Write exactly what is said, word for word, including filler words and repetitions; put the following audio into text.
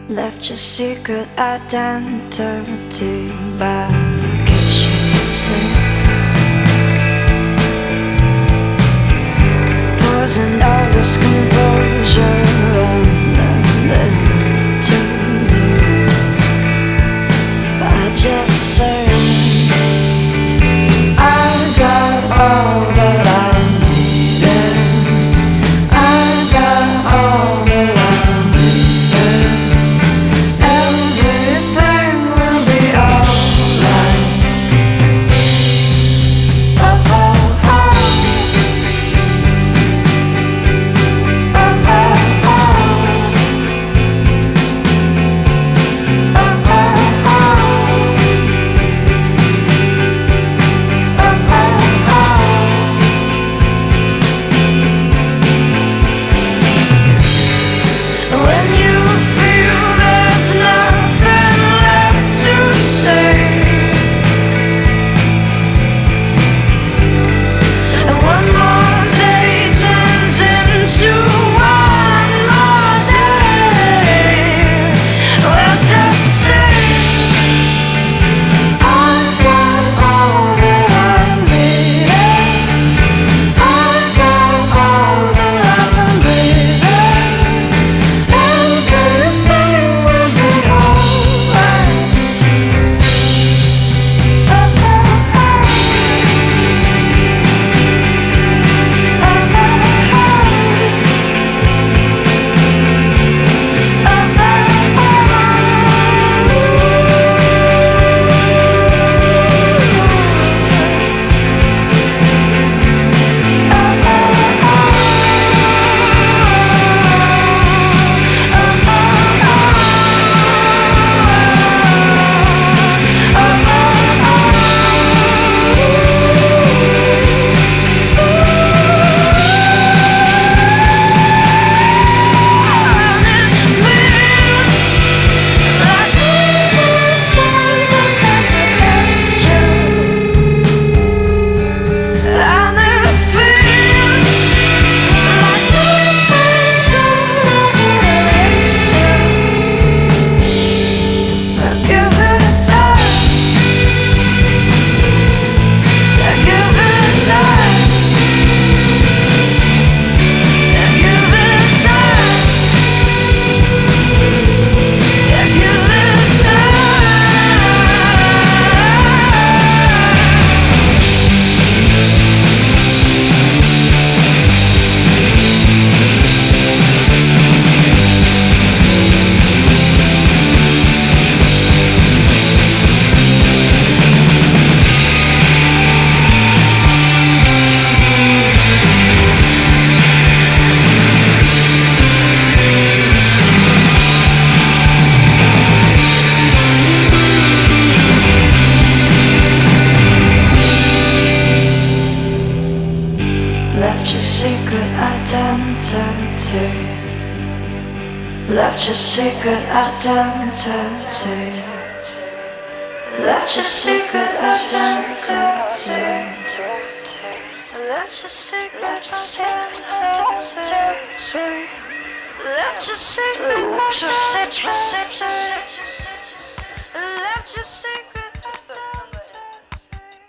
Left your secret identity back kitchen. Poisoned all this composure and too deep. I just say I got all that I needed. I got all that I needed. Everything will be alright. Oh, oh, oh. Oh, oh, oh. Oh, oh, oh. When you feel there's nothing left to say, and one more day turns into one more day, well, just say I got all that I needed. I got all that I needed. Everything will be alright. Oh, oh, oh. Left your secret identity. Left your secret identity. Left your secret identity. Left your secret identity. Left your secret identity. Left your secret